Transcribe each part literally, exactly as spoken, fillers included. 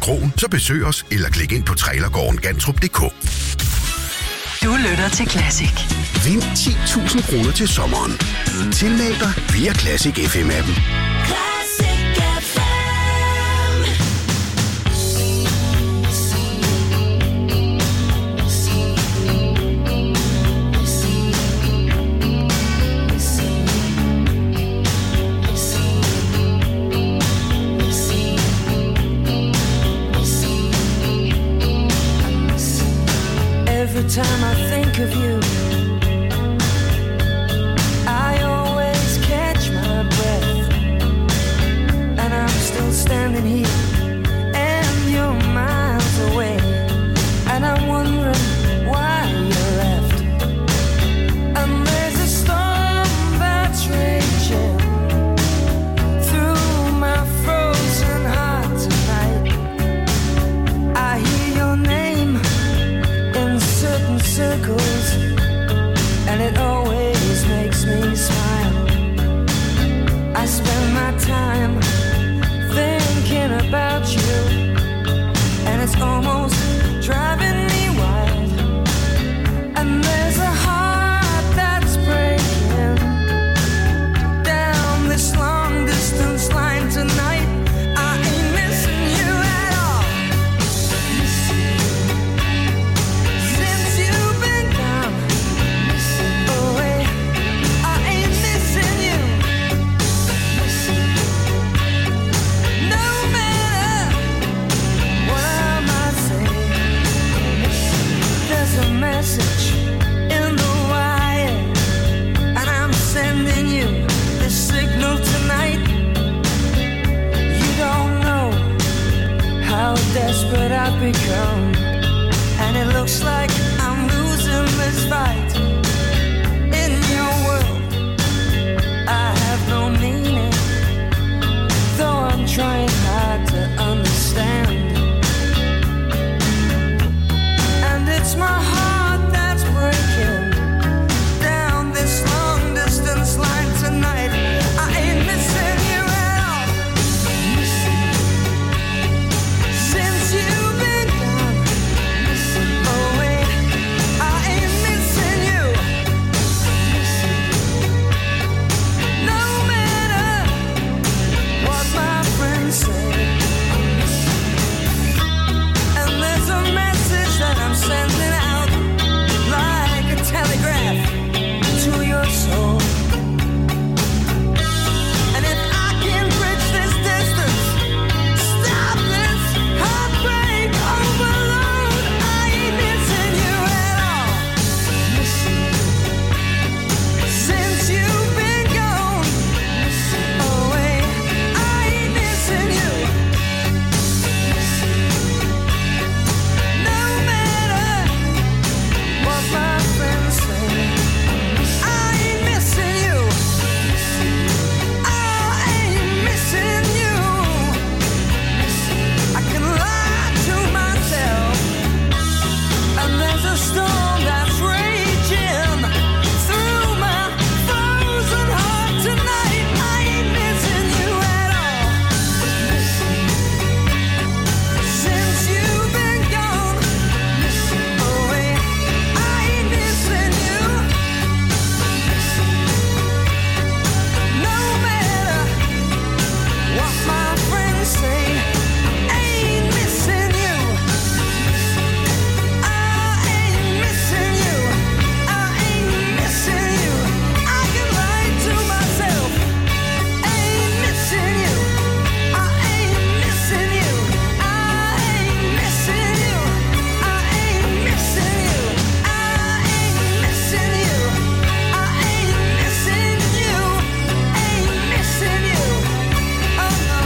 kroen, så besøg os eller klik ind på trailergården gantrup punktum d k. Du lytter til Classic. Vind ti tusind kroner til sommeren. Tilmeld dig via Classic F M-appen. Every time I think of you, I always catch my breath, and I'm still standing here, and you're miles away, and I'm wondering why you left. And there's a storm that's raging through my frozen heart tonight. I hear your name in certain circles, and it always makes me smile. I spend my time thinking about you, and it's almost driving me wild. And there's a heart that's breaking down this long distance line tonight. I ain't missing you at all. Since you've been gone away, I ain't missing you. No matter what I might say, there's a message in the wire, and I'm sending you this signal tonight. You don't know how desperate I've become, and it looks like I'm losing this fight. In your world, I have no meaning, though I'm trying hard to understand. And it's my heart that's breaking down this long distance line tonight. I ain't missing you at all. Since you've been gone away, I ain't missing you. No matter what my friends say. And there's a message that I'm sending out like a telegraph to your soul. And if I can bridge this distance, stop this heartbreak overload, I ain't missing you at all. Since you've been gone away, I ain't missing you. No matter what my friends say, I ain't missing you. I ain't missing you. I can lie to myself, and there's a storm that's raging through my frozen heart tonight. I ain't missing you at all. Since you've been gone away, I ain't missing you. No matter what my friends say, I ain't missing you. I ain't missing you. I ain't missing you. I can lie to myself. I ain't missing you. I ain't missing you. I ain't missing you. I ain't missing you. I ain't missing you. I ain't missing you. Ain't missing you. Oh no.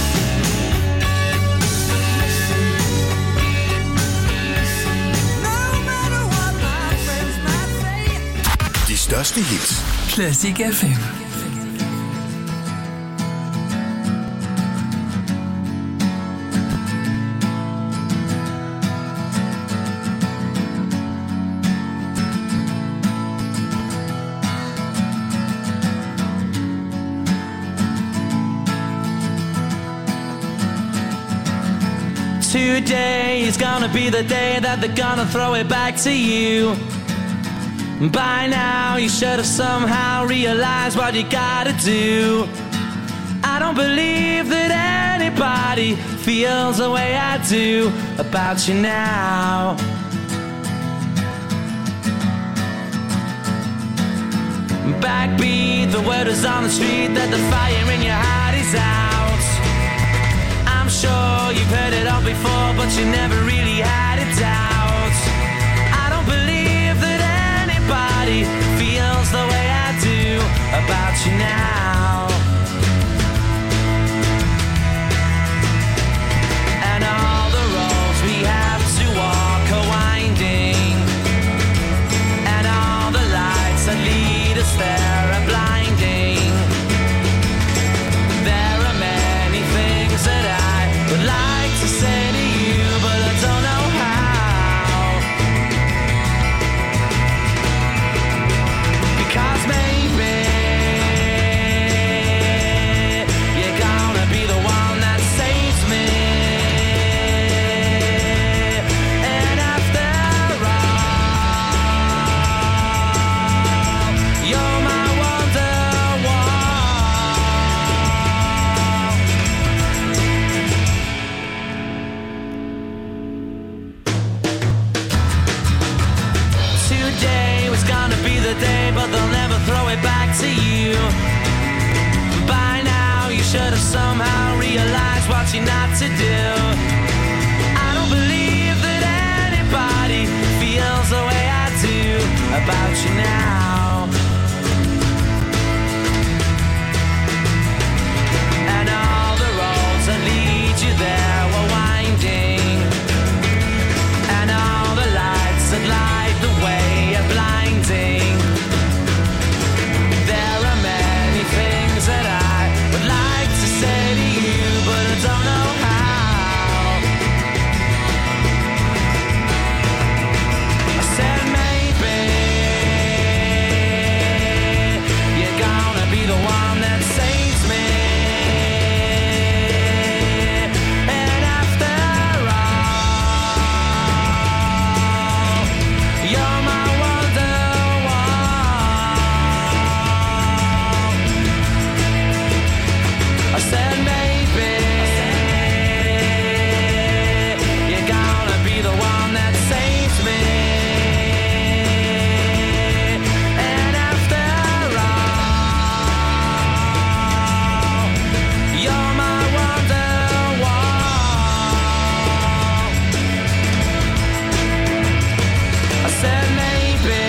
No matter what my friends might say. De største hits Classic F M. Today is gonna be the day that they're gonna throw it back to you. By now you should have somehow realized what you gotta do. I don't believe that anybody feels the way I do about you now. Backbeat, the word is on the street that the fire in your heart is out. I'm sure you've heard it all before, but you never really had a doubt. I don't believe that anybody feels the way I do about you now. And all the roads we have to walk are winding, and all the lights that lead us there are blinding. There are many things that I would like to say to you, but I don't know how. Because maybe you're gonna be the one that saves me. And after all, you're my Wonderwall. Today was gonna be the day, but they'll never throw it back to you. By now you should have somehow realized what you're not to do. I don't believe that anybody feels the way I do about you now. And all the roads that lead you there were winding, and all the lights that light the way are blinding. There are many things that I would like to say to you, but I don't know how. I said maybe you're gonna be the one that saves me. And after all, you're my Wonderwall. I said maybe you're gonna be the one that saves me. And after all, you're my Wonderwall. I said maybe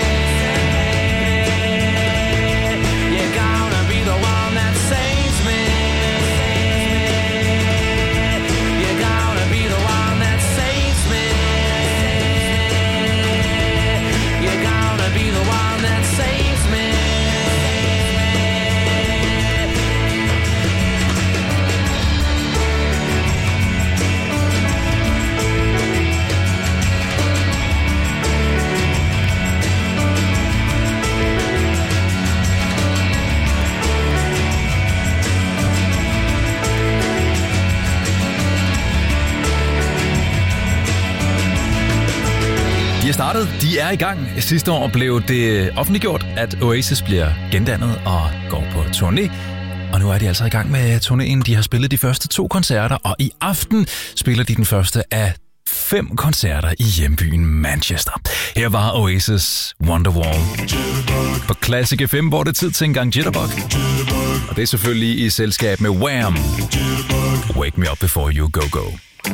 you're gonna be the one that saves me. You're gonna be the one that saves me. You're gonna be the one that saves me. De er startet, de er i gang. Sidste år blev det offentliggjort, at Oasis bliver gendannet og går på turné. Og nu er de altså i gang med turnéen. De har spillet de første to koncerter, og i aften spiller de den første af fem koncerter i hjembyen Manchester. Her var Oasis Wonderwall. På Classic F M, hvor det er tid til en gang Jitterbug. Og det er selvfølgelig i selskab med Wham! Wake Me Up Before You Go Go.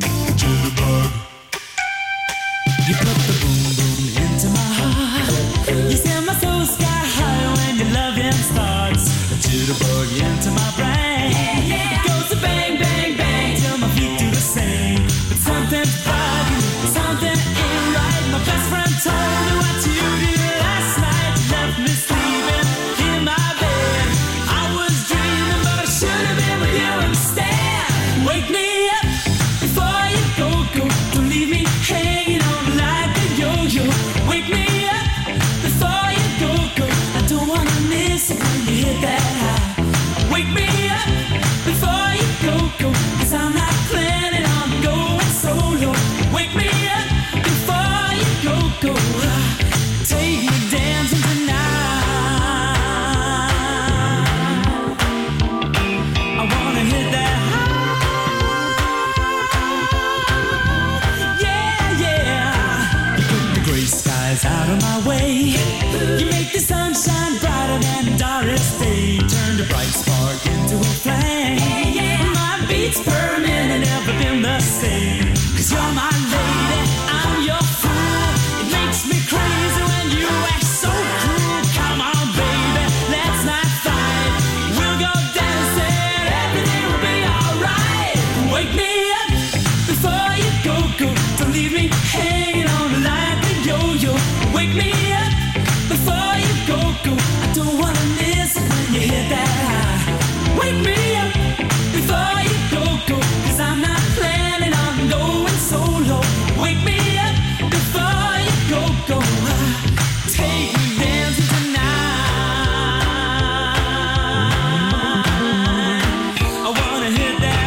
You put the boom boom into my heart. You send my soul sky high when your loving starts. A jitterbug into my brain. Yeah, yeah. It goes to bang, bang, bang till my feet do the same. But something's about you, something ain't right. My best friend told me what you did last night. You left me sleeping in my bed. I was dreaming, but I should have been with you instead. Wake me up before you go, go. Don't leave me hanging on like a yo-yo. Wake me up before you go, go. I don't wanna miss it when you hit that high. Wake me up leave me hanging on like a yo-yo. Wake me up before you go, go. I don't wanna miss it when you hit that high. Wake me up before you go, go. Cause I'm not planning on going solo. Wake me up before you go, go. Take me dancing tonight. I wanna hit that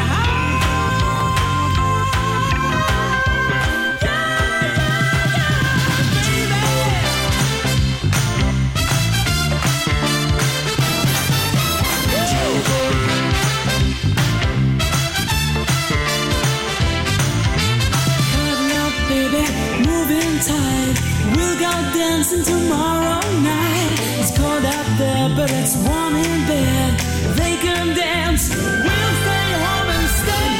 tide. We'll go dancing tomorrow night. It's cold out there, but it's warm in bed. They can dance, we'll stay home instead.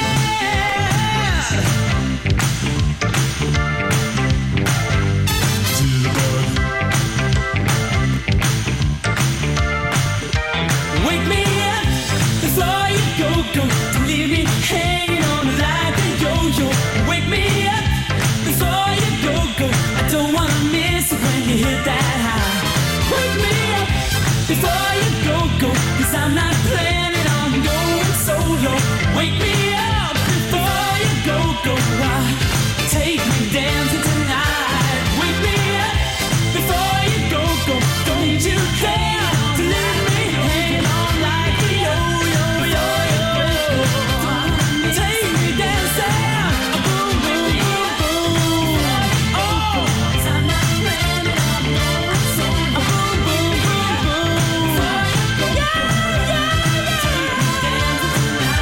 Wake me up before you go, go. Don't leave me hanging on like a yo-yo. Wake me up before you go, go. I don't wanna miss it when you hit that high. Wake me up before you go, go. Cause I'm not planning on going solo. Wake me up before you go, go. Take me dancing tonight. Wake me up before you go, go. Don't need you there to leave me hanging on like a yo-yo, yo-yo. Take me dancing. Boom, boom, boom, boom. Oh, I'm not planning on going solo. Boom, boom, boom, boom. Yeah, yeah, yeah. Take me dancing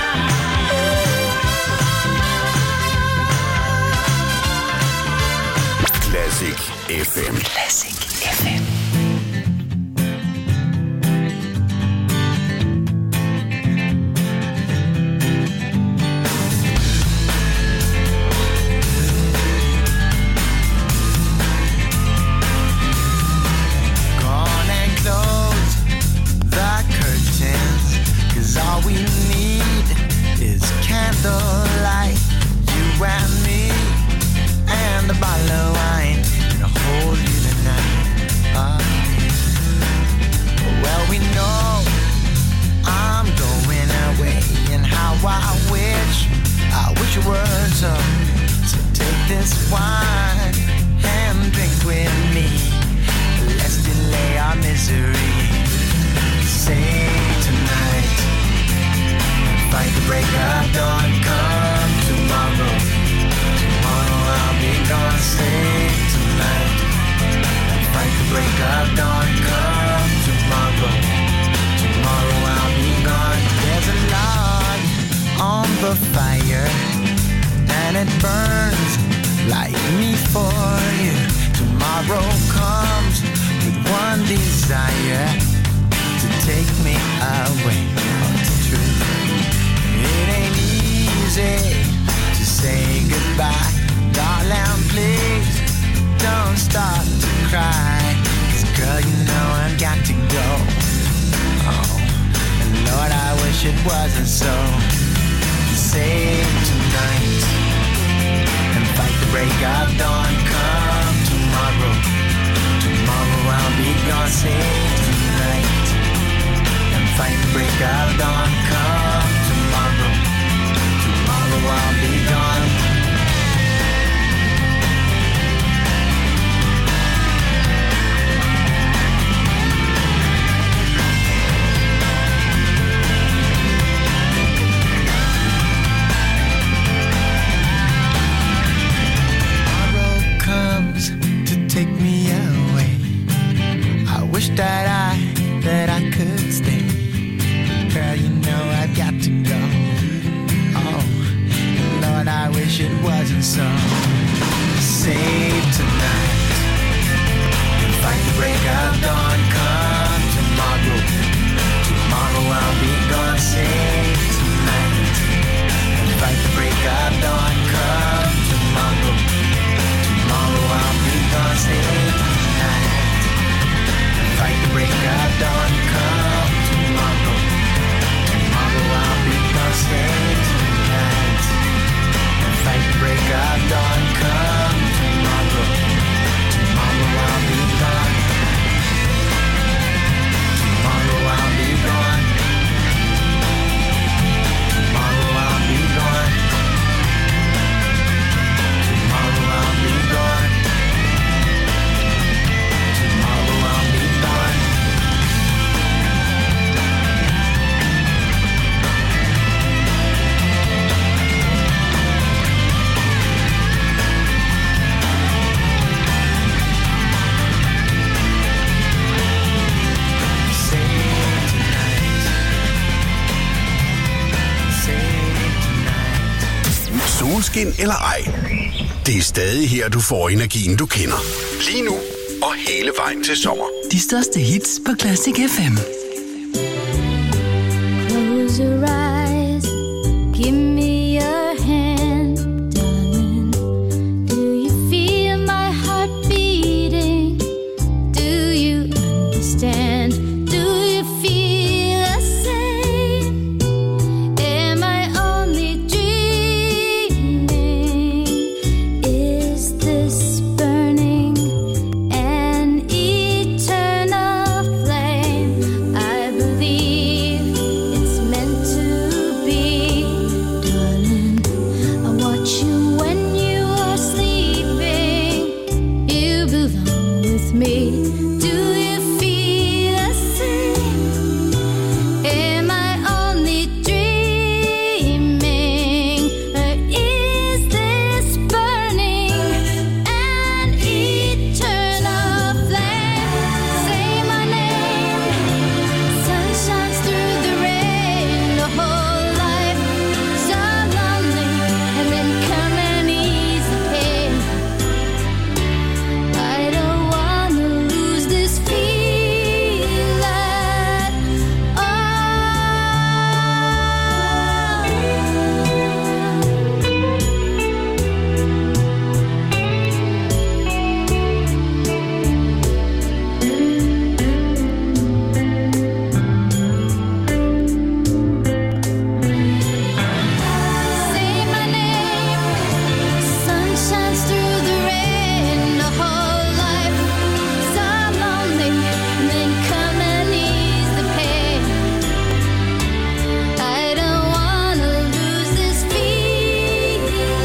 tonight. Classic F M. Classic F M. Gone and close the curtains, cause all we need is candlelight. You and me and a bottle of wine, and I'll hold you tonight. Oh, well, we know I'm going away, and how I wish, I wish it were so. So take this wine and drink with me. Let's delay our misery. Say tonight, fight the break of dawn. Come tomorrow, tomorrow I'll be gone. Say tonight, fight the break of dawn. Come tomorrow, tomorrow I'll be gone. There's a log on the fire, and it burns like me for you. Tomorrow comes with one desire, to take me away. Oh, it's true. It ain't easy to say goodbye. Darling, please don't start to cry. Cause girl, you know I've got to go. Oh, and Lord, I wish it wasn't so. Save tonight and fight the break of dawn. Come tomorrow, tomorrow I'll be gone. Save tonight and fight the break of dawn. Come tomorrow, tomorrow I'll be gone. Take me away. I wish that I, that I could stay. Girl, you know I've got to go. Oh, Lord, I wish it wasn't so. Save tonight and fight the break of dawn. Come tomorrow, tomorrow I'll be gone. Save tonight and fight the break of dawn. Come tomorrow, tomorrow I'll be gone. Save tonight and fight the break of dawn. Come tomorrow, tomorrow I'll be gone. Save tonight and fight the break of dawn. Come solskin eller ej. Det er stadig her, du får energien, du kender. Lige nu og hele vejen til sommer. De største hits på Classic F M. Close your eyes, give me your hand, darling. Do you feel my heart beating? Do you understand? Do you feel the same? Am I only dreaming? Is this burning an eternal flame? I believe it's meant to be, darling. I watch you when you are sleeping. You belong with me. Do you feel the same? Am I only dreaming? Or is this burning an eternal flame? Say my name. Sun shines through the rain. The whole life so lonely, and then come and ease the pain. I don't wanna lose this feeling. Oh. Say my name. Sun shines through the rain. The whole life so lonely, and then come and ease the pain. I don't wanna lose this feeling.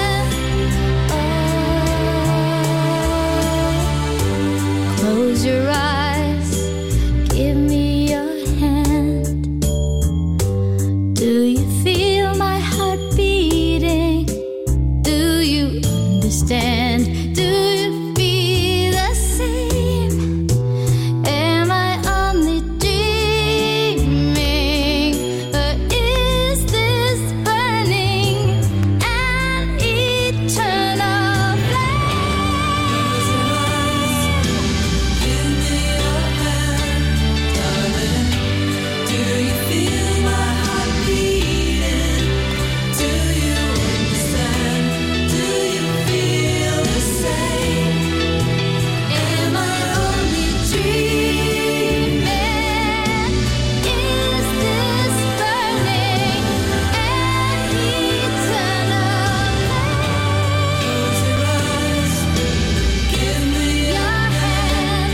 Oh. Close your eyes, give me your hand. Do you feel my heart beating? Do you understand? Do you feel the same? Am I only dreaming? Or is this burning an eternal flame? Give me your hand, darling. Do you feel my heart beating? Do you understand? Do you feel the same? Am I only dreaming? Is this burning an eternal flame? Give me your hand.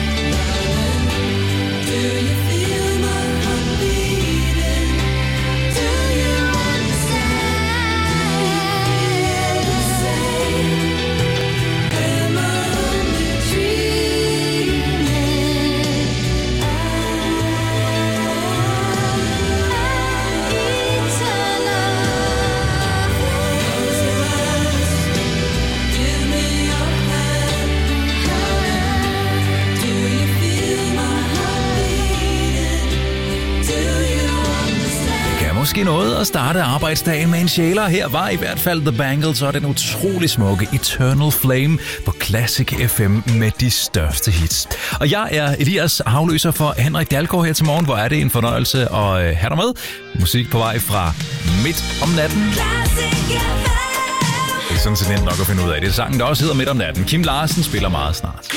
Do you feel my heart beating? Do you understand the same? Am I only dreaming? Give me your hand. Do you feel my heart beating? Do you understand? Det kan måske noget at starte arbejdsdagen med en sjæler. Her var i hvert fald The Bangles og den utrolig smukke Eternal Flame på Classic F M med de største hits. Og jeg er Elias, afløser for Henrik Dalgaard her til morgen. Hvor er det en fornøjelse at have dig med. Musik på vej fra midt om natten. Det er sådan set nemt nok at finde ud af. Det er sangen, der også hedder Midt om natten. Kim Larsen spiller meget snart.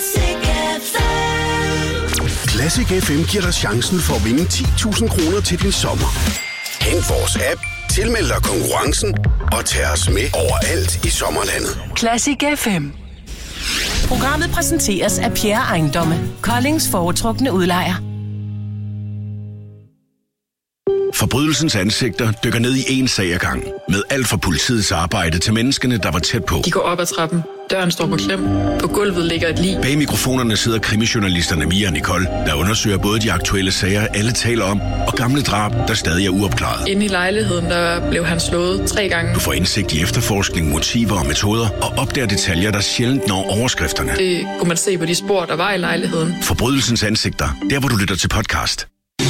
Classic F M giver dig chancen for at vinde ti tusind kroner til din sommer. Hent vores app, tilmeld dig konkurrencen og tag os med overalt i sommerlandet. Classic F M. Programmet præsenteres af Pierre Ejendomme, Koldings foretrukne udlejer. Forbrydelsens ansigter dykker ned i en sag ad gangen. Med alt fra politiets arbejde til menneskene, der var tæt på. De går op ad trappen. Døren står på klem. På gulvet ligger et lig. Bag mikrofonerne sidder krimijournalisterne Mia og Nicole, der undersøger både de aktuelle sager, alle taler om, og gamle drab, der stadig er uopklaret. Inde i lejligheden, der blev han slået tre gange. Du får indsigt i efterforskning, motiver og metoder, og opdager detaljer, der sjældent når overskrifterne. Det kunne man se på de spor, der var i lejligheden. Forbrydelsens ansigter, der hvor du lytter til podcast.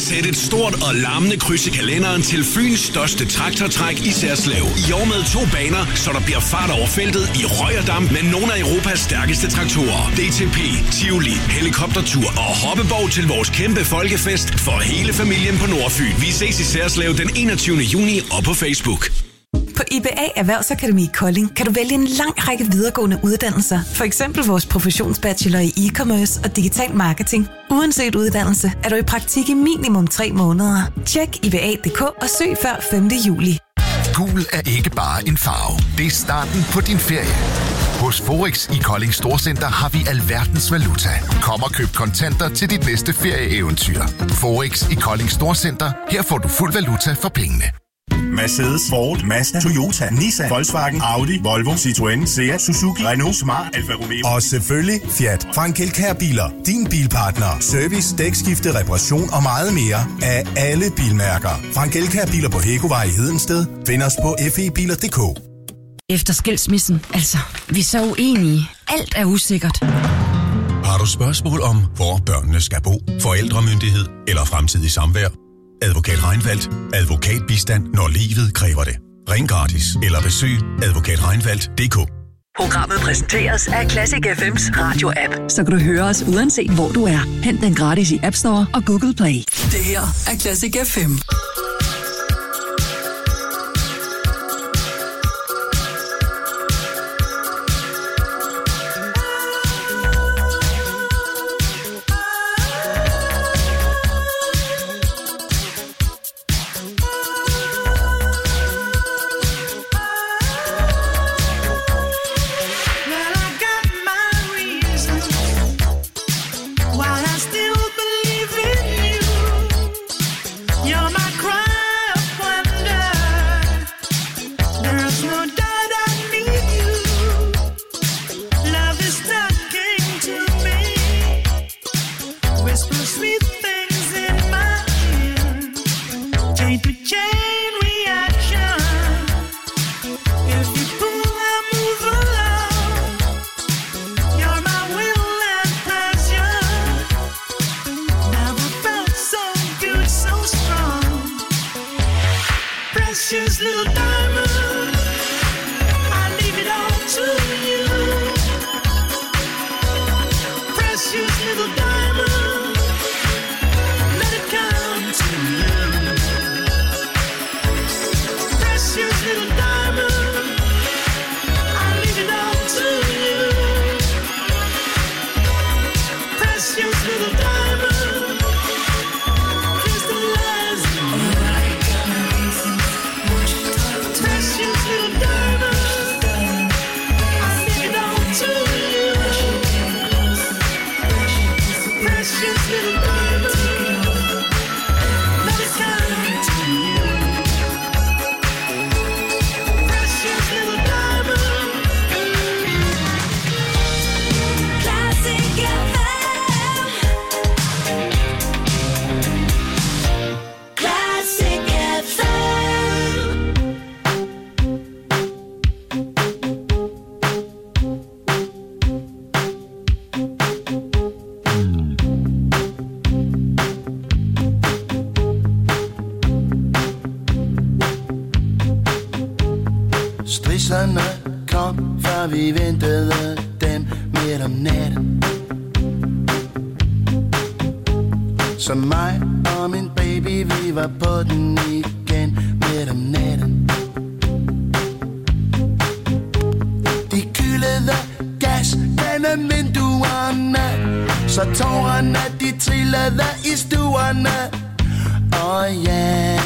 Sæt et stort og larmende kryds i kalenderen til Fyns største traktortræk i Særslev. I år med to baner, så der bliver fart over feltet i røg og damp med nogle af Europas stærkeste traktorer. D T P, Tivoli, helikoptertur og hoppeborg til vores kæmpe folkefest for hele familien på Nordfyn. Vi ses i Særslev den enogtyvende juni og på Facebook. På I B A Erhvervsakademi Kolding kan du vælge en lang række videregående uddannelser. For eksempel vores professionsbachelor i e-commerce og digital marketing. Uanset uddannelse er du i praktik i minimum tre måneder. Tjek I B A punktum d k og søg før femte juli. Gul er ikke bare en farve. Det er starten på din ferie. Hos Forex i Kolding Storcenter har vi alverdens valuta. Kom og køb kontanter til dit næste ferieeventyr. Forex i Kolding Storcenter. Her får du fuld valuta for pengene. Mercedes, Ford, Mazda, Toyota, Nissan, Volkswagen, Audi, Volvo, Citroën, Seat, Suzuki, Renault, Smart, Alfa Romeo og selvfølgelig Fiat. Frank Elkjær Biler. Din bilpartner. Service, dækskifte, reparation og meget mere af alle bilmærker. Frank Elkjær Biler på Hækkovej i Hedensted. Find os på f e biler punktum d k. Efter skilsmissen, altså, vi er så uenige. Alt er usikkert. Har du spørgsmål om, hvor børnene skal bo, forældremyndighed eller fremtidig samvær? Advokat Reinfeldt. Advokatbistand, når livet kræver det. Ring gratis eller besøg advokat reinfeldt punktum d k. Programmet præsenteres af Classic F M's radio-app, så kan du høre os uanset hvor du er. Hent den gratis i App Store og Google Play. Det her er Classic F M. Vi ventede dem midt om natten. Så mig og min baby, vi var på den igen midt om natten. De kyldede gas gennem vinduerne, så tårerne de trillede i stuerne. Og ja,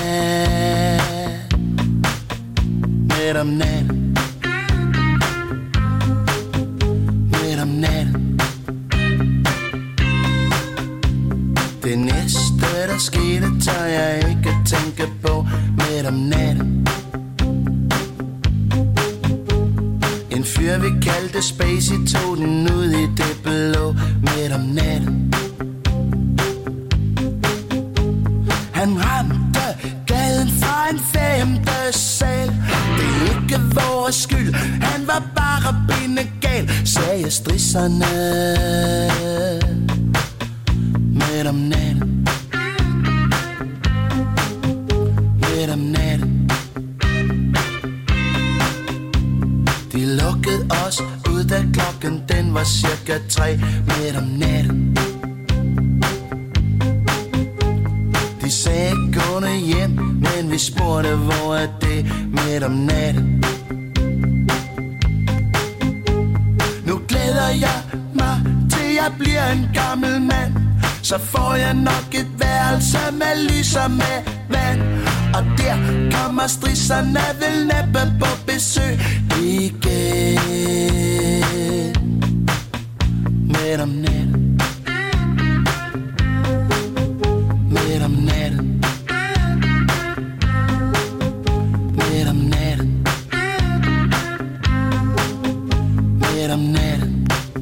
midt om natten. Det næste, der skete, tør jeg ikke tænke på midt om natten. En fyr, vi kaldte Spacey, tog den ud i det blå midt om natten. Han ramte gaden for en femte sal. Det er ikke vores skyld, han var bare bindegal, sagde strisserne. Midt om natten. lukkede os ud, da klokken den var cirka tre midt om natten. De sagde gående hjem, men vi spurgte, hvor er det midt om natten. Nu glæder jeg mig til jeg bliver en gammel mand. Så får jeg nok et værelse med lys og med vand. Og der kommer strisserne vel næppe på besøg igen. Midt om natten. Midt om natten. Midt om natten. Midt om natten.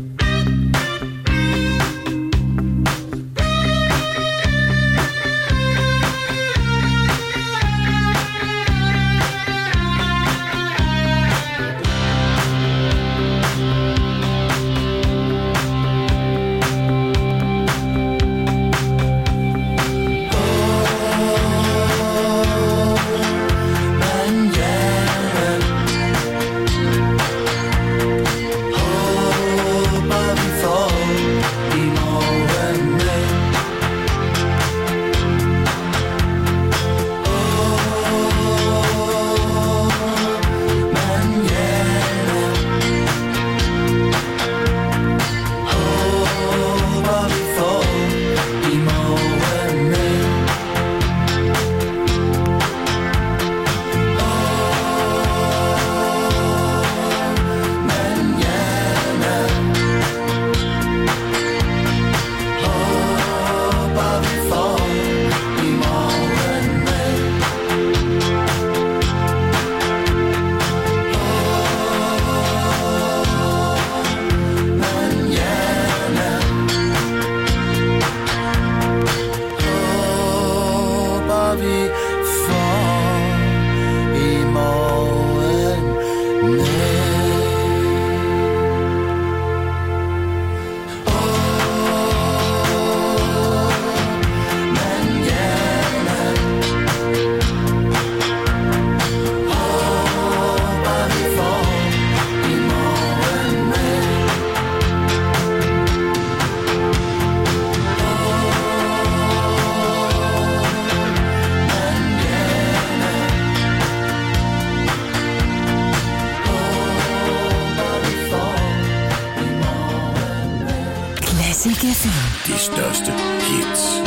De største hits.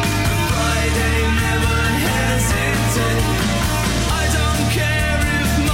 If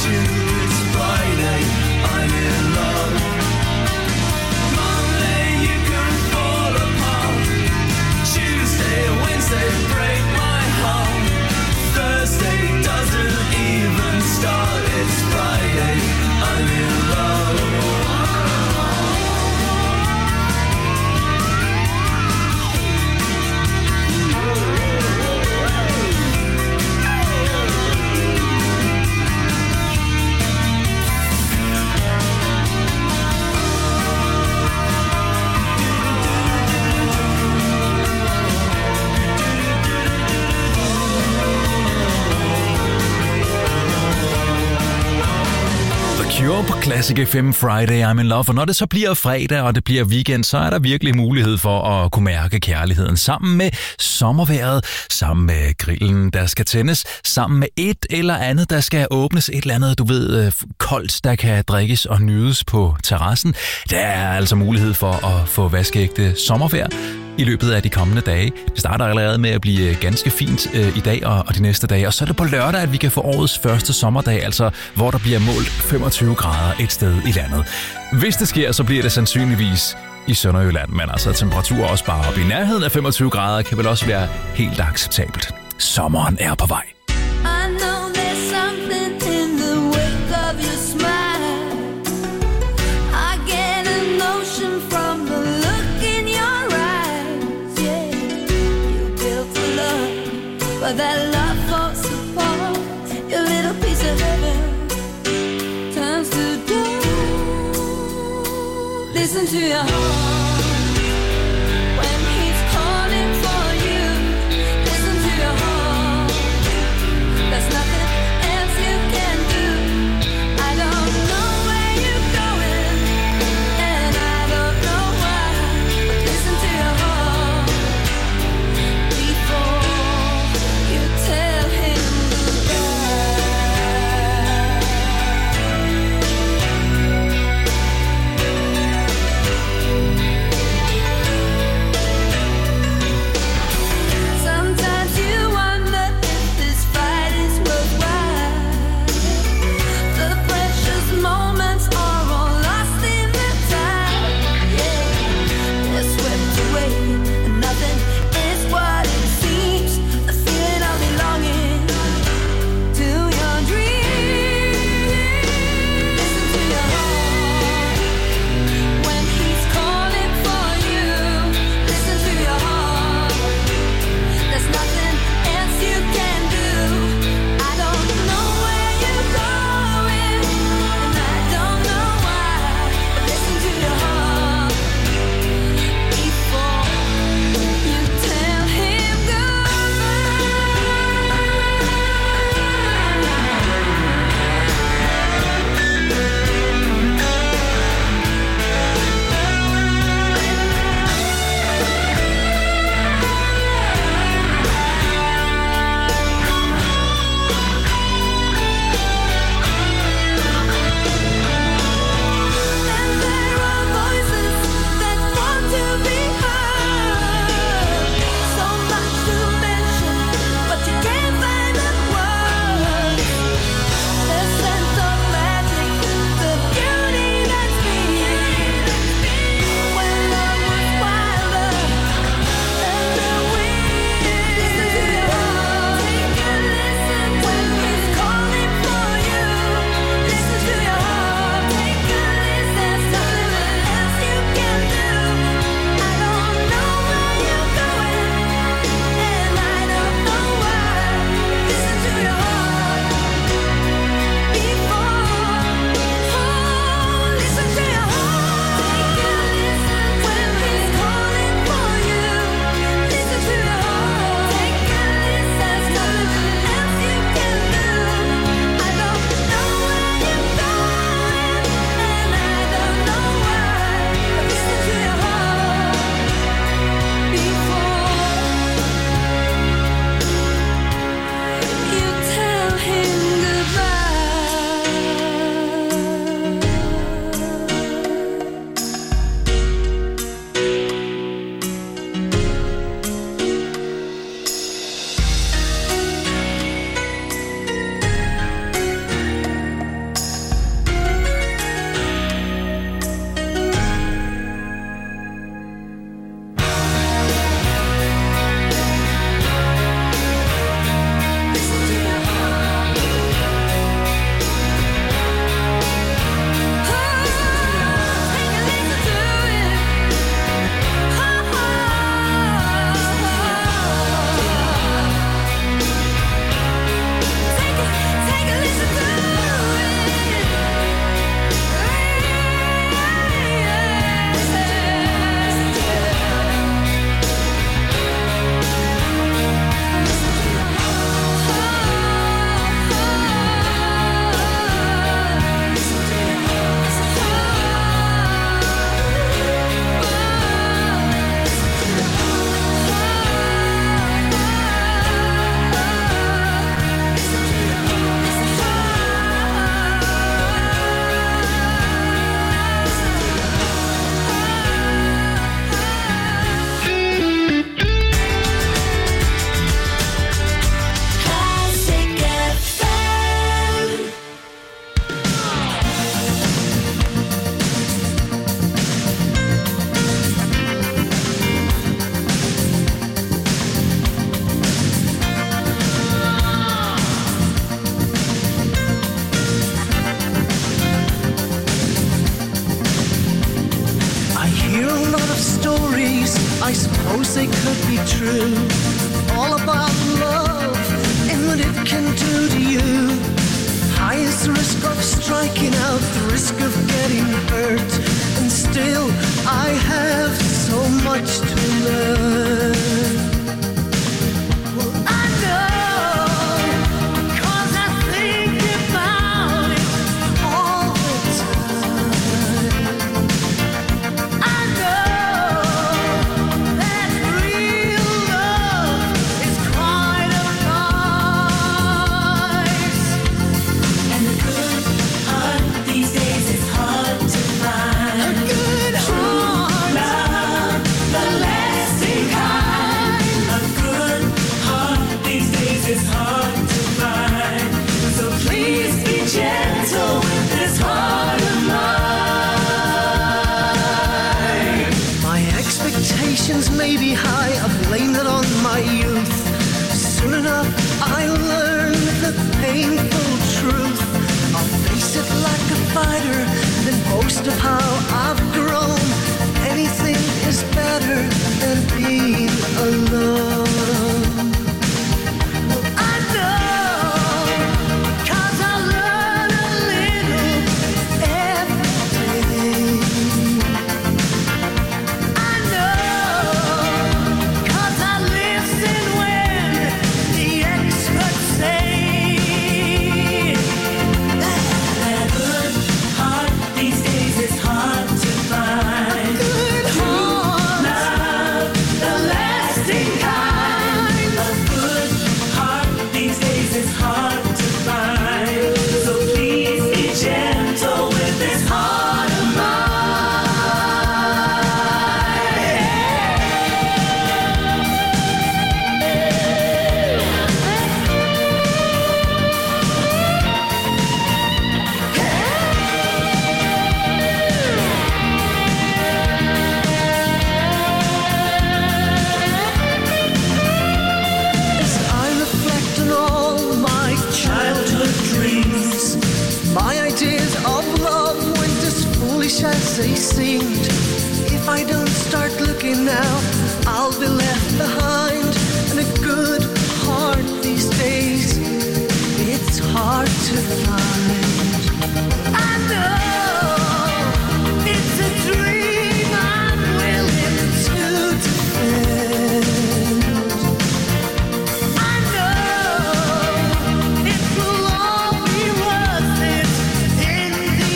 you, it's Friday, I'm in love. Monday you can fall apart. Tuesday, Wednesday break my heart. Thursday doesn't even start. It's Friday, I'm in love. Cure på Classic F M Friday, I'm in love. Og når det så bliver fredag, og det bliver weekend, så er der virkelig mulighed for at kunne mærke kærligheden sammen med sommervejret, sammen med grillen, der skal tændes, sammen med et eller andet, der skal åbnes, et eller andet, du ved, koldt, der kan drikkes og nydes på terrassen. Der er altså mulighed for at få vaskeægte sommervejr i løbet af de kommende dage. Det starter allerede med at blive ganske fint øh, i dag og, og de næste dage, og så er det på lørdag, at vi kan få årets første sommerdag, altså hvor der bliver målt femogtyve grader et sted i landet. Hvis det sker, så bliver det sandsynligvis i Sønderjylland, men altså temperaturer også bare op i nærheden af femogtyve grader kan vel også være helt acceptabelt. Sommeren er på vej. I know there's something in the wake of your smile. I get a notion from the look in your eyes. Yeah, you built a love, but that love falls apart. Your little piece of heaven turns to dust. Listen to your heart when he's calling for you. Listen to your heart. There's nothing else you can do. I don't know where you're going, and I don't know why. But listen to your heart before you tell him goodbye. I suppose they could be true. All about love and what it can do to you. Highest risk of striking out, the risk of getting hurt. And still I have so much to learn. Well, I know, 'cause I think about it all the time. I know that real love is quite a price. And a good heart these days is hard to find. A good heart, love, the lasting kind. A good heart these days is hard to find. So please be gentle with this heart of mine. My expectations may be high, I've blamed it on my youth. Soon enough I learn the painful truth. I'll face it like a fighter, then boast of how I've grown. Anything is better than being alone. Well, I know, 'cause I learn a little every day. I know, 'cause I listen when the experts say that a good heart these days is hard to find. A good heart, love, the lasting kind. A good heart these days is hard to find. So please be gentle with this heart of As I reflect on all my childhood dreams, my ideas of love went as foolish as they seemed. If I don't start looking now, I'll be left behind. And a good heart these days, it's hard to find. I know it's a dream I'm willing to defend. I know it will all be worth it in the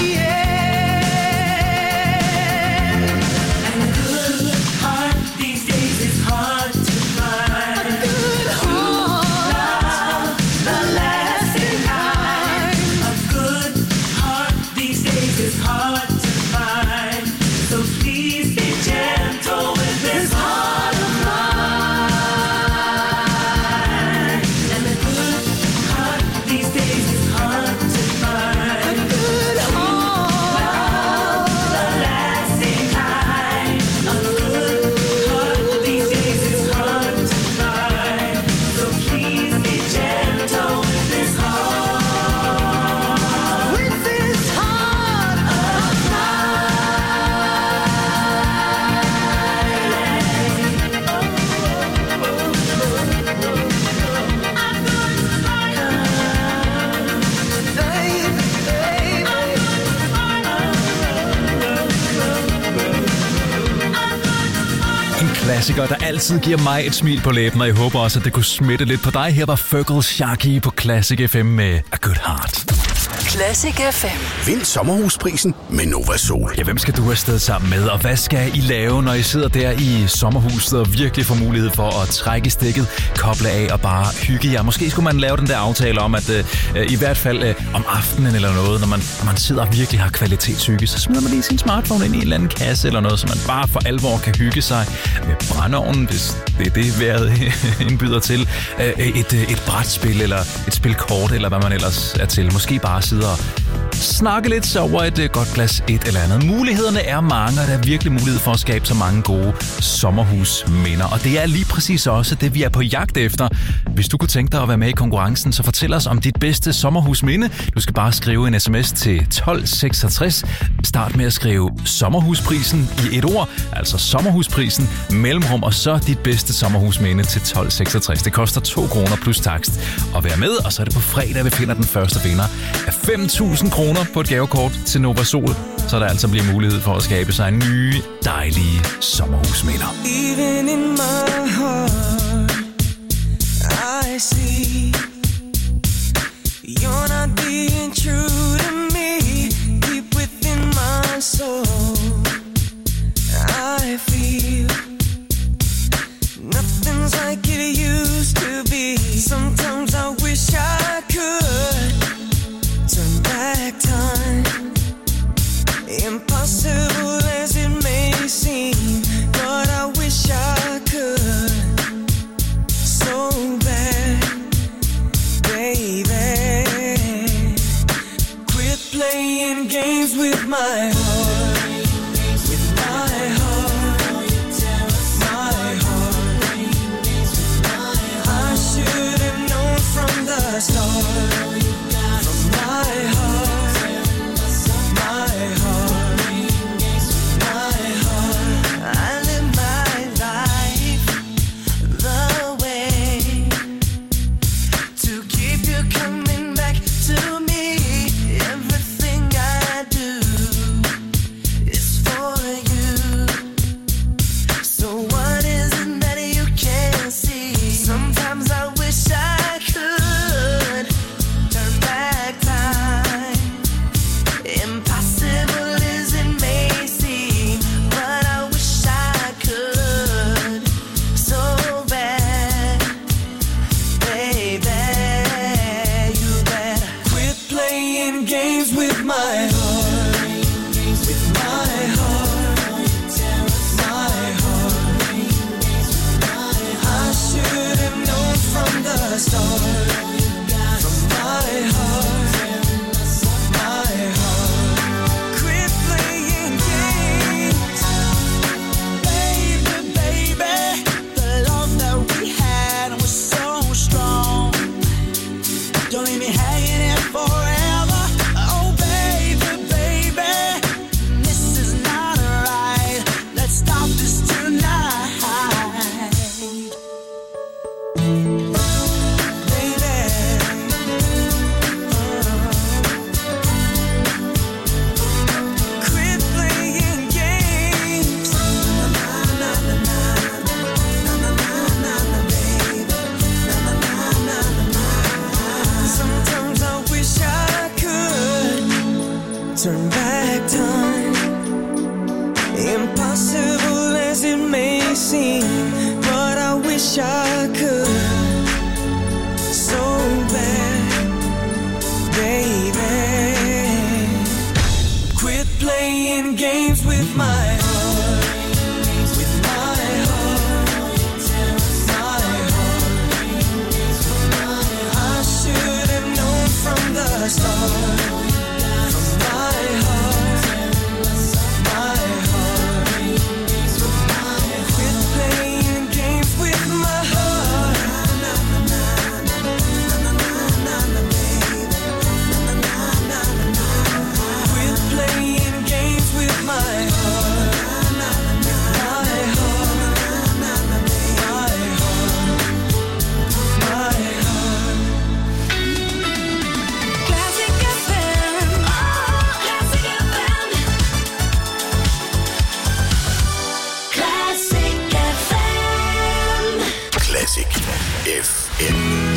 end. And a good heart these days is hard to find. A good heart, love, the lasting kind. A good heart these days is hard to find. So please be gentle with this heart of mine. And a good heart these days is hard to find. A good heart, the lasting kind. A good heart these days is hard to find. So please be gentle with this heart. With this heart of En klassiker, der altid giver mig et smil på læben, og jeg håber også, at det kunne smitte lidt på dig. Her var Fergal Sharkey på Classic F M med A Good Heart. Classic F M. Vind sommerhusprisen med Nova Sol. Ja, hvem skal du afsted sammen med, og hvad skal I lave, når I sidder der i sommerhuset og virkelig får mulighed for at trække stikket, koble af og bare hygge jer? Måske skulle man lave den der aftale om, at øh, i hvert fald øh, om aftenen eller noget, når man, når man sidder og virkelig har kvalitetshygge, så smider man lige sin smartphone ind i en eller anden kasse eller noget, så man bare for alvor kan hygge sig med brændeovnen, hvis det er det, vejret indbyder til, øh, et, et brætspil eller et spil kort, eller hvad man ellers er til. Måske bare sidde og snakke lidt over et øh, godt glas et eller andet. Mulighederne er mange, og der er virkelig mulighed for at skabe så mange gode sommerhusminder. Og det er lige præcis også det, vi er på jagt efter. Hvis du kunne tænke dig at være med i konkurrencen, så fortæl os om dit bedste sommerhusminde. Du skal bare skrive en sms til tolv seksogtres. Start med at skrive sommerhusprisen i et ord, altså sommerhusprisen, mellemrum, og så dit bedste sommerhusminde til tolv seksogtres. Det koster to kroner plus takst at være med, og så er det på fredag, vi finder den første vinder af fem tusind kroner på et gavekort til Nova Sol, så der altså bliver mulighed for at skabe sig nye, dejlige sommerhusminder. Even in my heart, I see you're not being true to me. Deep within my soul, I feel nothing's like it used to be. Sometimes I wish I could turn back time. Impossible as it may seem, but I wish I could so bad, baby. Quit playing games with my heart, with my heart, my heart. I should have known from the start, from my heart, my heart, my heart. I live my life the way to keep you coming back to me. Everything I do is for you. So what is it that you can't see? Sometimes I wish I could turn back time. Impossible as it may seem, but I wish I could so bad, baby. You better quit playing games with my heart, with my heart, my heart. I should have known from the start, from my heart, my heart. Quit playing games, baby, baby. The love that we had was so strong. Don't leave me hanging here forever. Oh, baby, baby, this is not right. Let's stop this tonight, baby. Quit playing games. Na na na na na na na na na, baby. Na na na na na na. Sometimes I wish I could turn back time. Impossible as it may seem, but I wish I could so bad, baby. Quit playing games with my heart, with my heart, my heart. I should have known from the start, from my heart, my heart. Quit playing games with my heart. Quit playing games with my heart, my heart, my heart. Classic F M, Classic F M, Classic F M. Classic F M.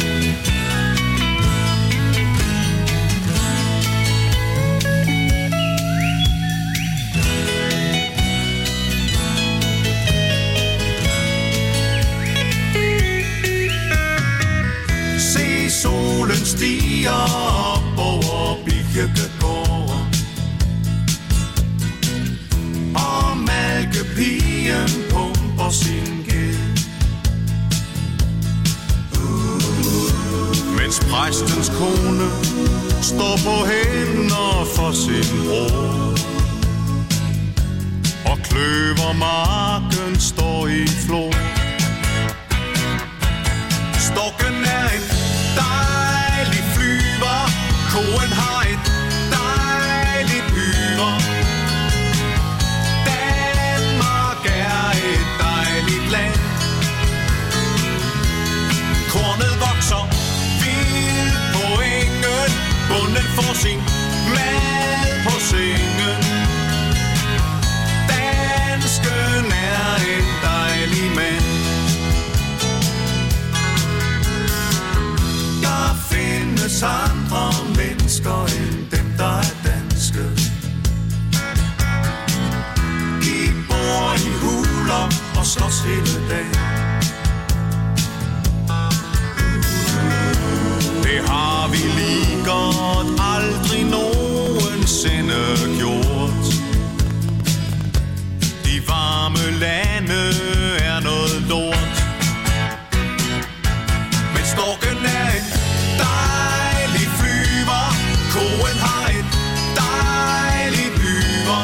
Se solen stiger op over Birkegård, og malkepigen pumper sin ged. Uh, mens præstens kone står på hænder for sin bror. Og kløvermarken står i flor. Storken er en dejlig flyver, koen har et dejligt yver. Danmark er et dejligt land. Kornet vokser vildt på engen, bonden får sin mad på sengen. Dansken er en dejlig mand. Der findes andre mennesker end dem, der er danske. De bor i huler og slås hele dagen. Det har vi lige godt aldrig nogensinde gjort. De varme lande er noget lort. Men storken er en dejlig flyver, koen har et dejligt yver.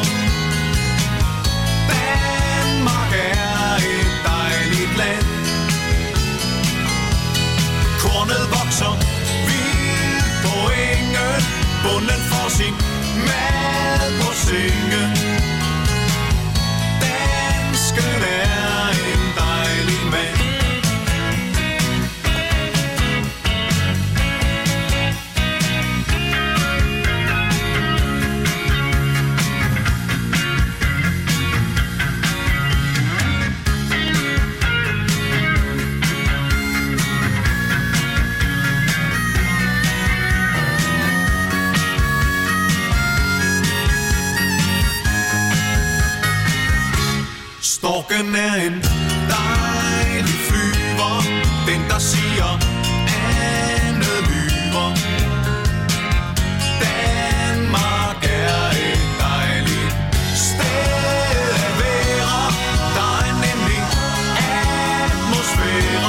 Danmark er et dejligt land. Kornet vokser vildt på engen, bonden får sin mad på sengen. Dansken er en dejlig mand. Storken er en dejlig flyver, den der siger andet lyver. Danmark er et dejligt sted at være, der er nemlig atmosfære.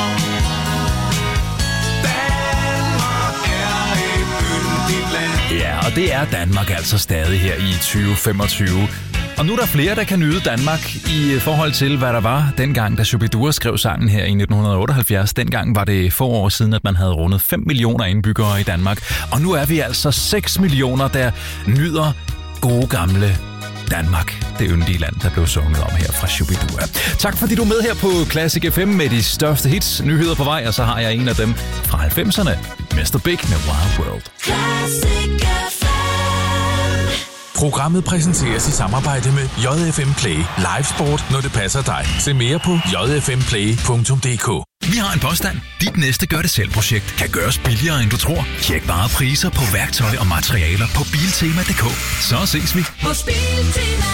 Danmark er et yndigt land. Ja, og det er Danmark altså stadig her i tyve femogtyve. Og nu er der flere, der kan nyde Danmark i forhold til, hvad der var dengang, da Shubidua skrev sangen her i nitten otteoghalvfjerds. Dengang var det få år siden, at man havde rundet fem millioner indbyggere i Danmark. Og nu er vi altså seks millioner, der nyder gode gamle Danmark. Det yndige land, der blev sunget om her fra Shubidua. Tak fordi du er med her på Classic F M med de største hits, nyheder på vej. Og så har jeg en af dem fra halvfemserne, mister Big med Wild World. Classic F M. Programmet præsenteres i samarbejde med J F M Play. Live sport, når det passer dig. Se mere på j f m play punktum d k. Vi har en påstand. Dit næste gør-det-selv-projekt kan gøres billigere, end du tror. Tjek bare priser på værktøj og materialer på biltema punktum d k. Så ses vi. Hos Biltema.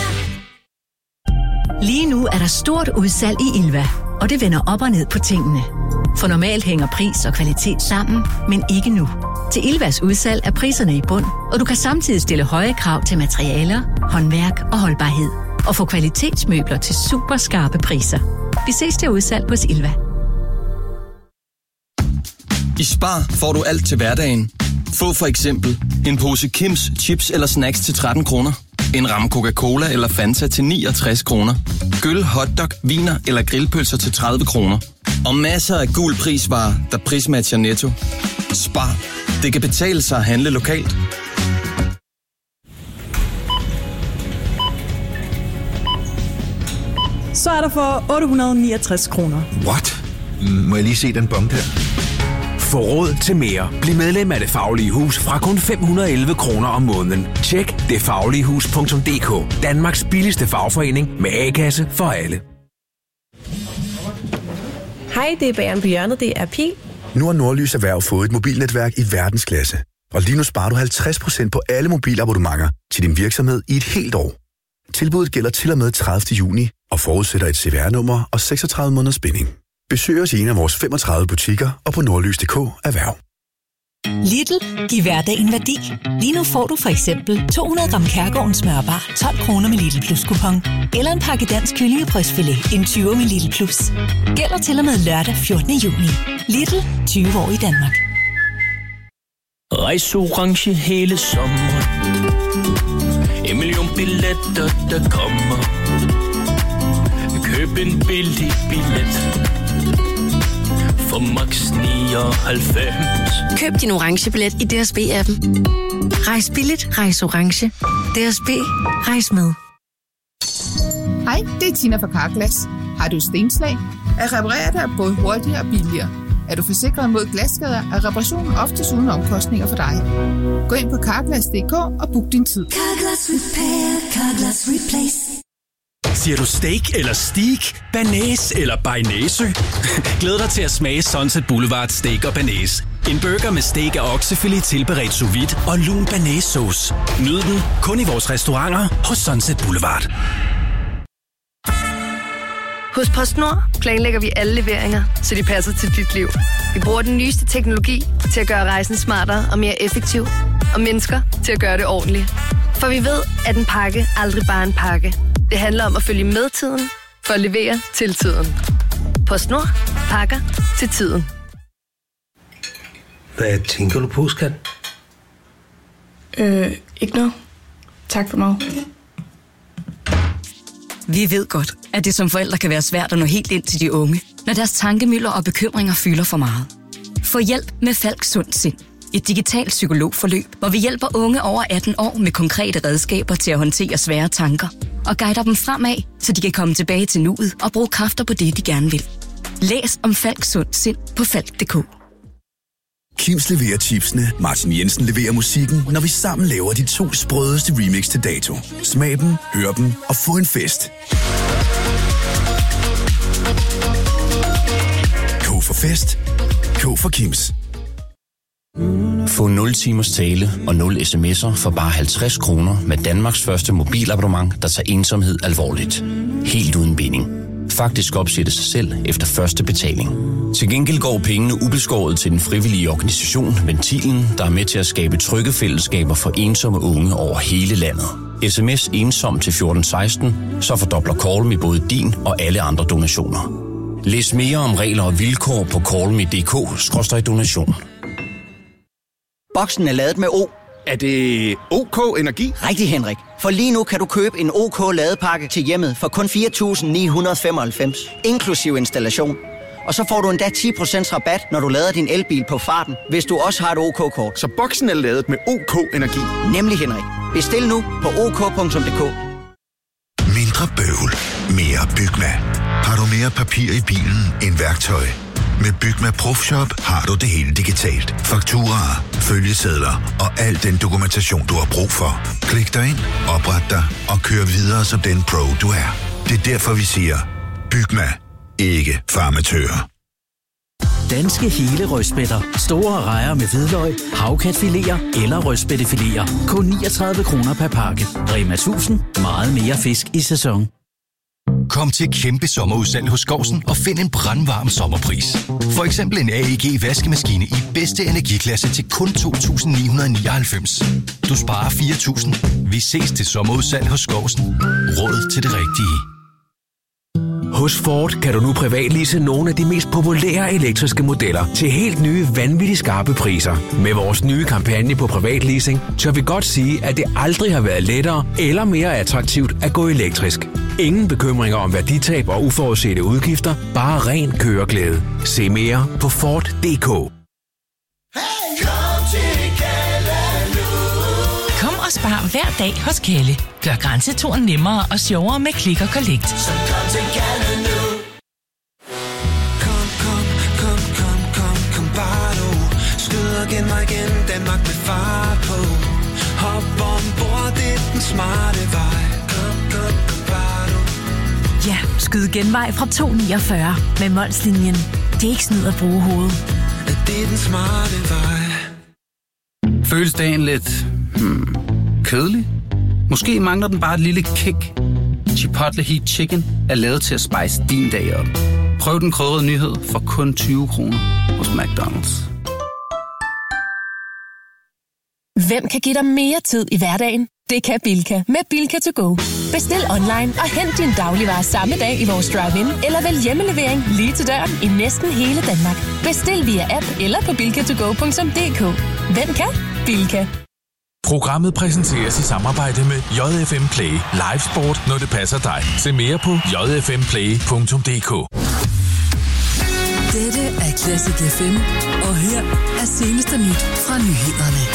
Lige nu er der stort udsalg i Ilva, og det vender op og ned på tingene. For normalt hænger pris og kvalitet sammen, men ikke nu. Til Ilvas udsalg er priserne i bund, og du kan samtidig stille høje krav til materialer, håndværk og holdbarhed. Og få kvalitetsmøbler til super skarpe priser. Vi ses til udsalg hos Ilva. I Spar får du alt til hverdagen. Få for eksempel en pose Kims chips eller snacks til tretten kroner. En ramme Coca-Cola eller Fanta til niogtres kroner. Gyld, hotdog, viner eller grillpølser til tredive kroner. Og masser af gul prisvarer, der prismatcher Netto. Spar. Det kan betale sig at handle lokalt. Så er der for otte hundrede og niogtres kroner. What? Må jeg lige se den bong der? Få råd til mere. Bliv medlem af Det Faglige Hus fra kun fem hundrede og elleve kroner om måneden. Tjek det faglige hus punktum d k. Danmarks billigste fagforening med A-kasse for alle. Hej, det er Bageren på hjørnet. Det er Pil. Nu har Nordlys Erhverv fået et mobilnetværk i verdensklasse. Og lige nu sparer du halvtreds procent på alle mobilabonnementer til din virksomhed i et helt år. Tilbuddet gælder til og med tredivte juni og forudsætter et C V R-nummer og seksogtredive måneders binding. Besøg os i en af vores femogtredive butikker og på nordlys punktum d k erhverv. Lidl, giv hverdagen værdi. Lige nu får du for eksempel to hundrede gram Kærgårdens smørbar, tolv kroner med Lidl Plus kupon. Eller en pakke dansk kyllingebrystfilet, en tyver med Lidl Plus. Gælder til og med lørdag fjortende juni. Lidl, tyve år i Danmark. Rejs orange hele sommeren. En million billetter, der kommer. Køb en billig billet for max nioghalvfems. Køb din orange billet i D S B-appen. Rejs billigt, rejs orange. D S B, rejs med. Hej, det er Tina fra Carglass. Har du stenslag? At reparere det er både hurtigere og billigere. Er du forsikret mod glasskader, er reparationen oftest uden omkostninger for dig. Gå ind på carglass punktum d k og book din tid. Carglass Repair, Carglass Replace. Siger du steak eller steak, banæs eller bearnaise? Glæd dig til at smage Sunset Boulevard Steak og Banæs. En burger med steak af oksefilet tilberedt sous vide og lun banæssauce. Nyd den kun i vores restauranter hos Sunset Boulevard. Hos PostNord planlægger vi alle leveringer, så de passer til dit liv. Vi bruger den nyeste teknologi til at gøre rejsen smartere og mere effektiv, og mennesker til at gøre det ordentligt. For vi ved, at en pakke aldrig bare er en pakke. Det handler om at følge med tiden, for at levere til tiden. PostNord. Pakker til tiden. Hvad tænker du på, skat? Øh, ikke noget. Tak for mig. Vi ved godt, at det som forældre kan være svært at nå helt ind til de unge, når deres tankemylder og bekymringer fylder for meget. Få hjælp med Falk Sund Sind. Et digitalt psykologforløb, hvor vi hjælper unge over atten år med konkrete redskaber til at håndtere svære tanker og guider dem fremad, så de kan komme tilbage til nuet og bruge kræfter på det, de gerne vil. Læs om Falk Sund Sind på falk punktum d k. Kims leverer chipsene, Martin Jensen leverer musikken, når vi sammen laver de to sprødeste remix til dato. Smag dem, hør dem og få en fest. K for fest. K for Kims. Få nul timers tale og nul sms'er for bare halvtreds kroner med Danmarks første mobilabonnement, der tager ensomhed alvorligt. Helt uden binding. Faktisk opsætte sig selv efter første betaling. Til gengæld går pengene ubeskåret til den frivillige organisation Ventilen, der er med til at skabe trygge fællesskaber for ensomme unge over hele landet. S M S ensom til fjorten seksten, så fordobler Call Me både din og alle andre donationer. Læs mere om regler og vilkår på callme punktum d k skråstreg donation. Boksen er ladet med O. Er det OK Energi? Rigtig, Henrik. For lige nu kan du købe en OK ladepakke til hjemmet for kun fire tusind ni hundrede og femoghalvfems, inklusiv installation. Og så får du endda ti procent rabat, når du lader din elbil på farten, hvis du også har et OK-kort. Så boksen er ladet med OK Energi? Nemlig, Henrik. Bestil nu på ok punktum d k. Mindre bøvl, mere Bygma. Har du mere papir i bilen end værktøj? Med Bygma Profshop har du det hele digitalt. Fakturaer, følgesedler og al den dokumentation, du har brug for. Klik dig ind, opret dig og kør videre som den pro, du er. Det er derfor, vi siger, Bygma, ikke farmatører. Danske hele rødspætter. Store rejer med hvidløg, havkatfiléer eller rødspættefiléer. Kun niogtredive kroner per pakke. Rema tusind. Meget mere fisk i sæson. Kom til kæmpe sommerudsalg hos Skovsen og find en brandvarm sommerpris. For eksempel en A E G vaskemaskine i bedste energiklasse til kun to tusind ni hundrede og nioghalvfems. Du sparer fire tusind. Vi ses til sommerudsalg hos Skovsen. Råd til det rigtige. Hos Ford kan du nu privatlease nogle af de mest populære elektriske modeller til helt nye, vanvittigt skarpe priser. Med vores nye kampagne på privatleasing, tør vi godt sige, at det aldrig har været lettere eller mere attraktivt at gå elektrisk. Ingen bekymringer om værditab og uforudsete udgifter, bare ren køreglæde. Se mere på Ford punktum d k. Kom og spar hver dag hos Kelle. Gør grænseturen nemmere og sjovere med Click og Collect. Så kom til Kelle nu. Kom, kom, kom, kom, kom, kom bare du. Skyd og gen mig igen, Danmark med fart på. Hop ombord, det er den smarte vej. Kom, kom, kom bare du. Ja, skyd genvej fra to niogfyrre med Molslinjen. Det er ikke snyd at bruge hovedet. Det er den smarte vej. Føles dagen lidt hmm, kedelig? Måske mangler den bare et lille kick. Chipotle Heat Chicken er lavet til at spice din dag op. Prøv den krydrede nyhed for kun tyve kroner hos McDonald's. Hvem kan give dig mere tid i hverdagen? Det kan Bilka med Bilka to go. Bestil online og hent din dagligvarer samme dag i vores drive-in, eller vælg hjemmelevering lige til døren i næsten hele Danmark. Bestil via app eller på bilka to go punktum d k. Hvem kan? Bilka. Programmet præsenteres i samarbejde med J F M Play. Live sport, når det passer dig. Se mere på j f m play punktum d k. Dette er Classic F M, og her er seneste nyt fra nyhederne.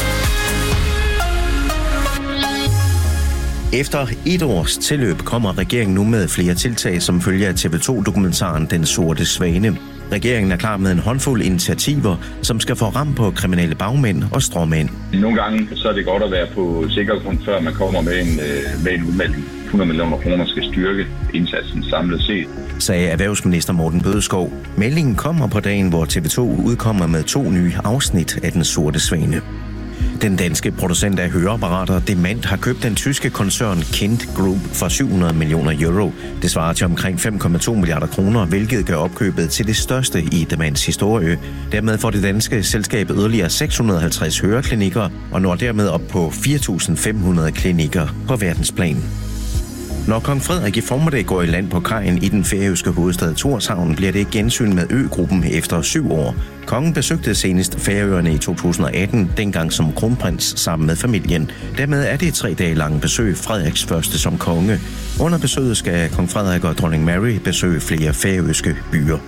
Efter et års tilløb kommer regeringen nu med flere tiltag, som følger af T V to-dokumentaren Den Sorte Svane. Regeringen er klar med en håndfuld initiativer, som skal få ram på kriminelle bagmænd og stråmænd. Nogle gange så er det godt at være på sikker grund, før man kommer med en, med en udmelding. hundrede millioner kroner skal styrke indsatsen samlet set, sagde erhvervsminister Morten Bødskov. Meldingen kommer på dagen, hvor T V to udkommer med to nye afsnit af Den Sorte Svane. Den danske producent af høreapparater Demant har købt den tyske koncern Kind Group for syv hundrede millioner euro. Det svarer til omkring fem komma to milliarder kroner, hvilket gør opkøbet til det største i Demants historie. Dermed får det danske selskab yderligere seks hundrede og halvtreds høreklinikker og når dermed op på fire tusind fem hundrede klinikker på verdensplan. Når kong Frederik i formiddag går i land på kajen i den færøske hovedstad Tórshavn, bliver det gensyn med øgruppen efter syv år. Kongen besøgte senest Færøerne i to tusind og atten, dengang som kronprins sammen med familien. Dermed er det et tre dage lange besøg, Frederiks første som konge. Under besøget skal kong Frederik og dronning Mary besøge flere færøske byer.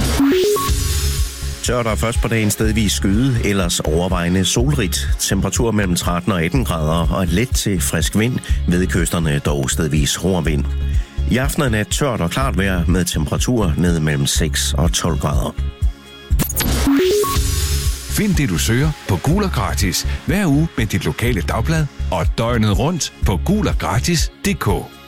Tørt og først på dagen stedvis skyde, ellers overvejende solrigt. Temperatur mellem tretten og atten grader og et let til frisk vind. Ved kysterne dog stedvis rorvind. I aften er det tørt og klart vejr med temperatur ned mellem seks og tolv grader. Find det du søger på Gul og Gratis hver uge med dit lokale dagblad og døgnet rundt på gul og gratis punktum d k.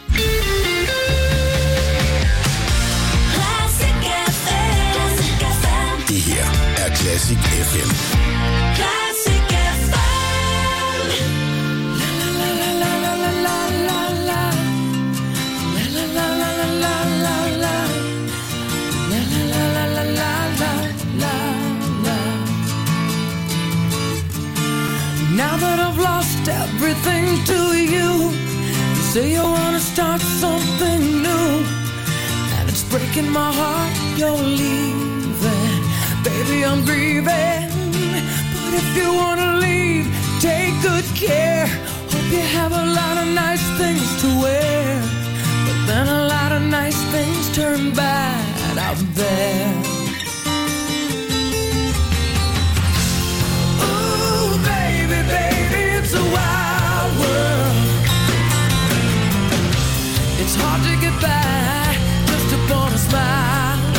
Det her er Classic F M. Classic F M. La la la la la la la la. La la la la la la la. La la la la la la la la. Now that I've lost everything to you, you say you wanna start something new, and it's breaking my heart you're leaving. Baby, I'm grieving, but if you wanna leave, take good care. Hope you have a lot of nice things to wear, but then a lot of nice things turn bad out there. Ooh, baby, baby, it's a wild world. It's hard to get by just upon a smile.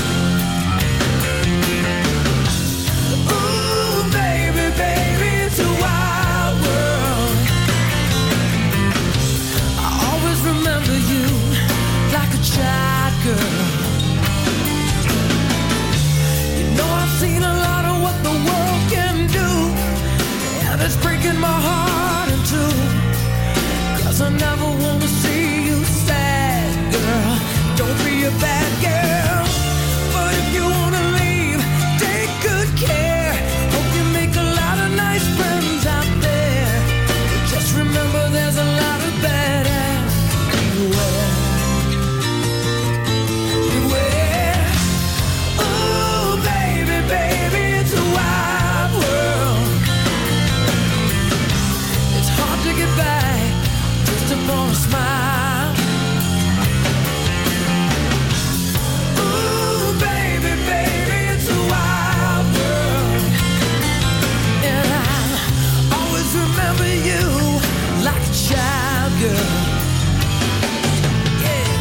Baby, it's a wild world. I always remember you like a child girl. You know I've seen a lot of what the world can do, and it's breaking my heart in two, 'cause I never wanna see you sad, girl. Don't be a bad girl, but if you wanna leave, take good care. Nice friends out there, but just remember there's a lot of badass beware. Beware. Ooh, baby, baby, it's a wild world. It's hard to get by just upon a smile. Ooh, baby, baby, it's a wild world. And I always remember you like a child girl. Yeah.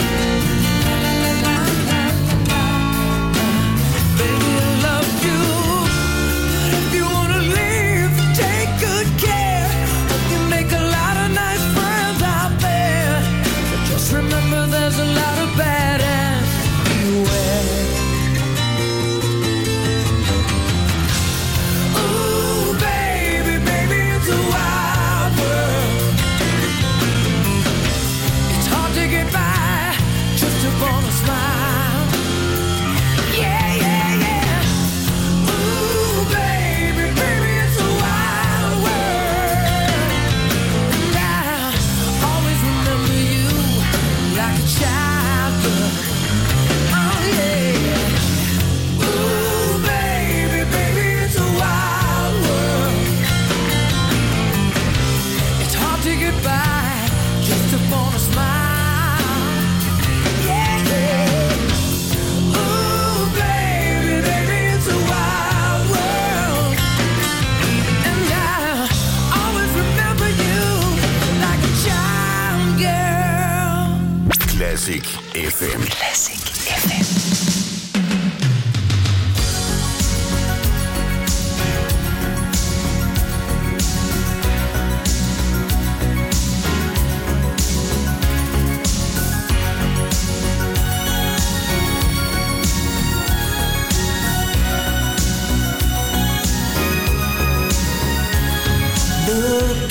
Baby, I love you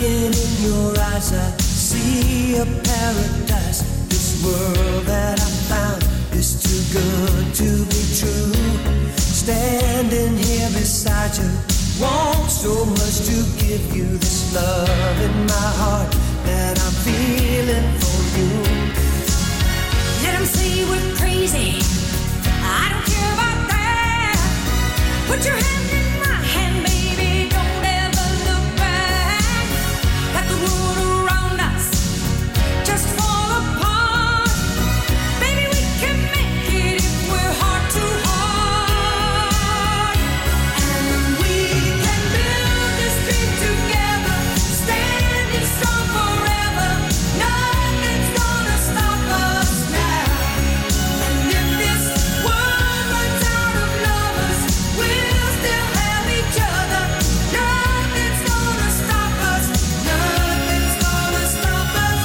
Looking in your eyes, I see a paradise. This world that I found is too good to be true. Standing here beside you, want so much to give you this love in my heart that I'm feeling for you. Let them say we're crazy, I don't care about that. Put your hand in my hand, baby, don't ever look back. Let the world around us just fall apart. Baby, we can make it if we're heart to heart. And we can build this dream together, standing strong forever. Nothing's gonna stop us now. And if this world runs out of lovers, we'll still have each other. Nothing's gonna stop us. Nothing's gonna stop us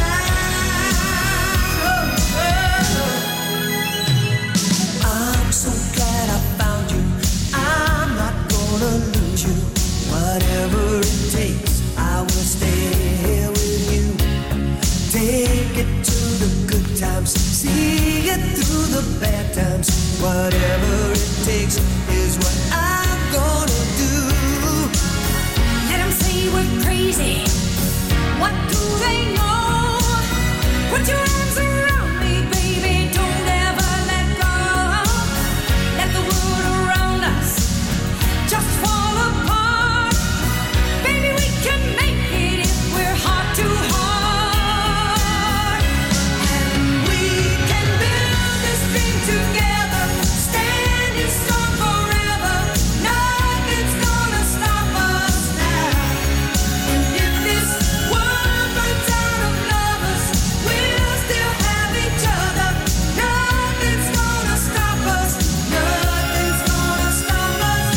now. I'm so glad I found you. I'm not gonna lose you. Whatever it takes, I will stay here with you. Take it to the good times, see it through the bad times. Whatever it takes is what I'm gonna do. Let them say we're crazy. What do they know? Put your arms around me, baby. Don't ever let go. Let the world around us just fall apart. Baby, we can make it if we're heart to heart. And we can build this dream together, standing strong forever. Nothing's gonna stop us now. And if this world runs out of lovers, we'll still have each other. Nothing's gonna stop us. Nothing's gonna stop us.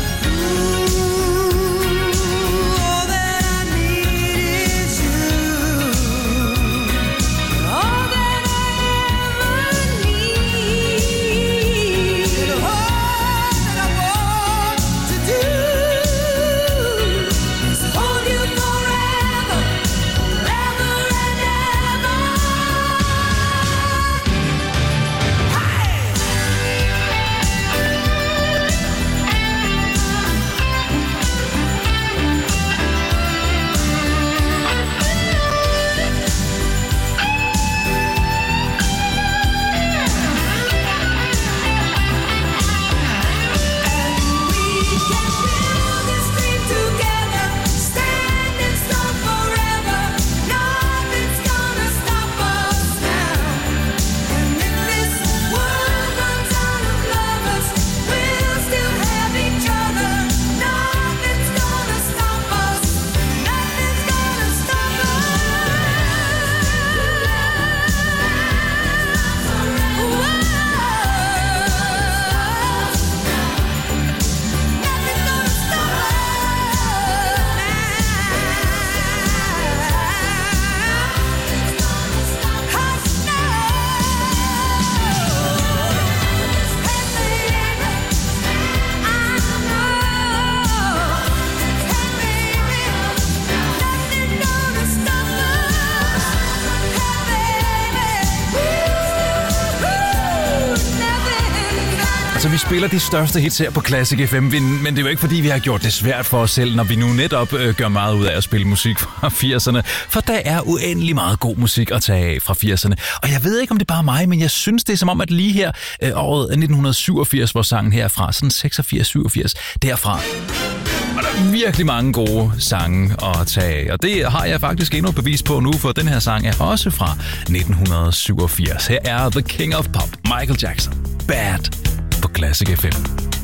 Ooh, all that I need is you. All that I ever need. And all that I want to do is hold you forever, forever and ever. This dream together, standing strong forever. Nothing's gonna stop us now. And if this world runs out of lovers, we'll still have each other. Nothing's gonna stop us. Nothing's gonna stop Altså, vi spiller de største hits her på Classic F M, men det er jo ikke, fordi vi har gjort det svært for os selv, når vi nu netop øh, gør meget ud af at spille musik fra firserne. For der er uendelig meget god musik at tage af fra firserne. Og jeg ved ikke, om det er bare mig, men jeg synes, det er som om, at lige her øh, året nitten syvogfirs, hvor sangen her er fra, sådan seksogfirs syvogfirs, derfra. Og der er virkelig mange gode sange at tage af, og det har jeg faktisk endnu et bevis på nu, for den her sang er også fra nitten syvogfirs. Her er The King of Pop, Michael Jackson, Bad, på Classic F M.